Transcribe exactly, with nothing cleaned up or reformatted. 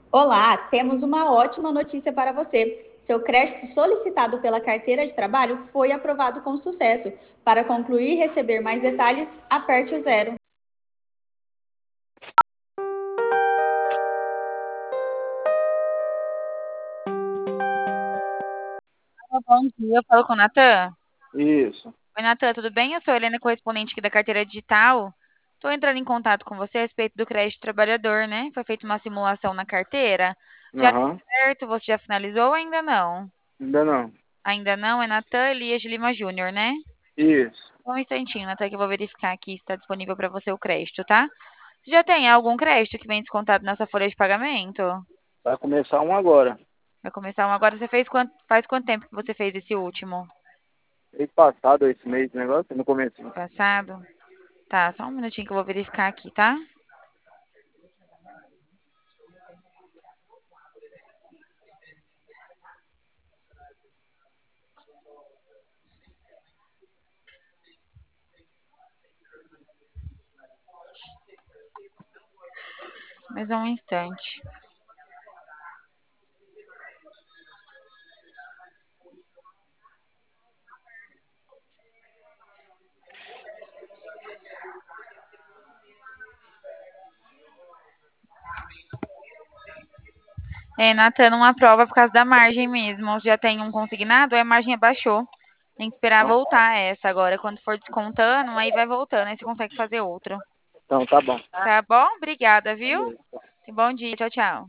Olá, temos uma ótima notícia para você. Seu crédito solicitado pela carteira de trabalho foi aprovado com sucesso. Para concluir e receber mais detalhes, aperte o zero. Bom dia, eu falo com o Natan. Isso. Oi, Natan, tudo bem? Eu sou a Helena, correspondente aqui da carteira digital. Estou entrando em contato com você a respeito do crédito trabalhador, né? Foi feita uma simulação na carteira. Já deu Aham. certo? Você já finalizou ou ainda não? Ainda não. Ainda não? É Natan Elias de Lima Júnior, né? Isso. Um instantinho, Natan, que eu vou verificar aqui se está disponível para você o crédito, tá? Você já tem algum crédito que vem descontado nessa folha de pagamento? Vai começar um agora. Vai começar um agora. Você fez quanto, faz quanto tempo que você fez esse último? Mês passado, esse mês, negócio, no começo. Passado? Tá, só um minutinho que eu vou verificar aqui, tá? Mais um instante. É, Natan, não aprova por causa da margem mesmo. Já tem um consignado, aí a margem abaixou. Tem que esperar Não? voltar essa agora. Quando for descontando, aí vai voltando. Aí você consegue fazer outro. Então, tá bom. Tá bom? Obrigada, viu? Bom dia. Tchau, tchau.